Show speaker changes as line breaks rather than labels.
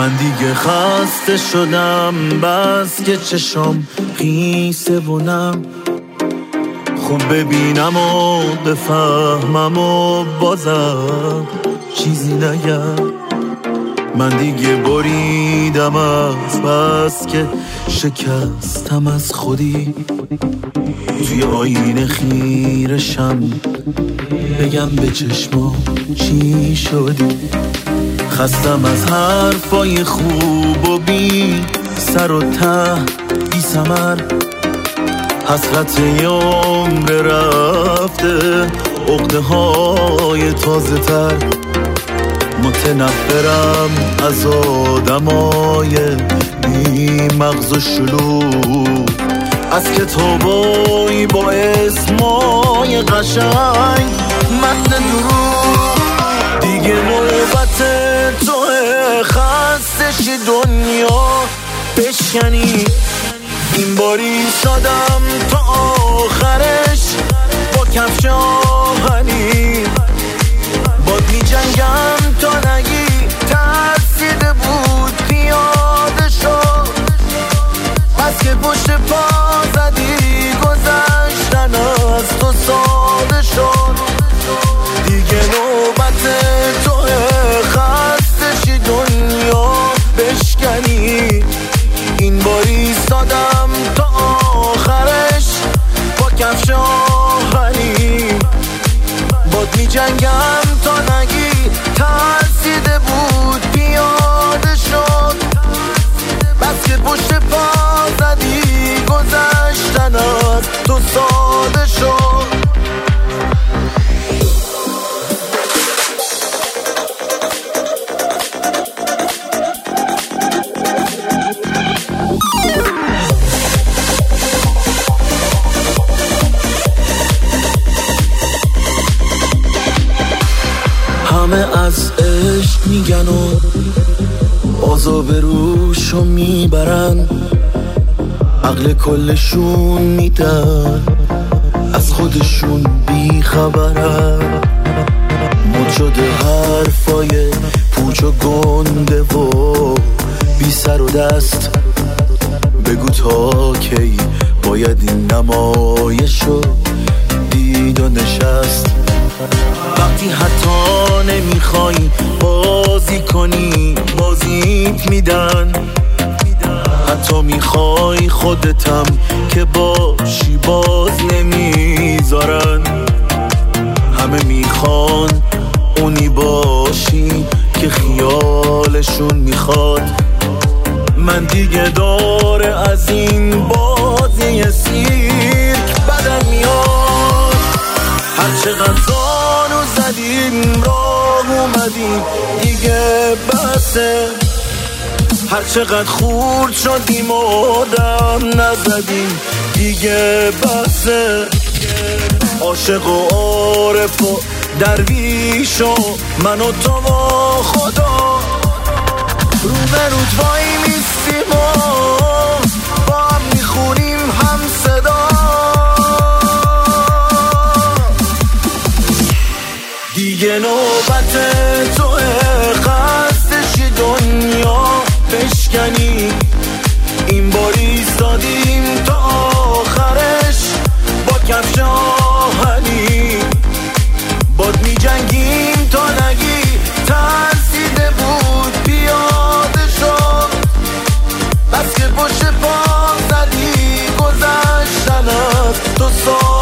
من دیگه خسته شدم، بس که چشم خیسه و نم، خوب ببینم و بفهمم و بازم چیزی نگم. من دیگه بریدم از بس که شکستم از خودی، توی آینه خیرشم بگم به چشمام چی شدی. خستم از حرفای خوب و بی سر و ته بی ثمر، حسرت یه عمر رفته، عقده های تازه تر. متنفرم از آدمای بی مغز و شلوغ، از کتابای با اسمای قشنگ متن دروغ. دیگه نوبت توه خسته شی دنیا بشکنی، این باری سادم تا آخرش با کفش آهنی. باد می جنگم تا نگی ترسیده بود پیاده شد، بس که پشت پا زدی گذشتن از تو ساده شد. دیگه نوبت توه خسته شی دنیا بشکنی، این باری سادم تا آخرش با کفش آهنی. باد می جنگم تا نگی ترسیده بود پیاده شد، بس که پشت پا زدی گذشتن از تو ساده شد. همه از عشق میگن و عذاب روشو میبرن، عقل کلشون میدن از خودشون بیخبرن. مد شده حرفای پوچ و گنده و بی سر و دست، بگو تا کی باید این نمایشو دید و نشست. وقتی حتی نمیخوای بازی کنی بازیت میدن، حتی میخوای خودتم که باشی باز نمیذارن. همه میخوان اونی باشی که خیالشون میخواد. من دیگه داره از این بازی سیرک بدم میاد. هر چقدر زانو زدیم راه اومدیم دیگه بسه، هر چقدر خورد شدیم و دم نزدیم دیگه بسه. عاشق و عارف و درویش و من و تو و خدا رو به رود وای میستیم و با هم میخونیم هم صدا. دیگه نوبت توه خسته شی دنیا بشکنی، این باری ایستادیم تا آخرش با کفش آهنی. باد می جنگیم تا نگی ترسیده بود پیاده شد، بس که پشت پا زدی گذشتن از تو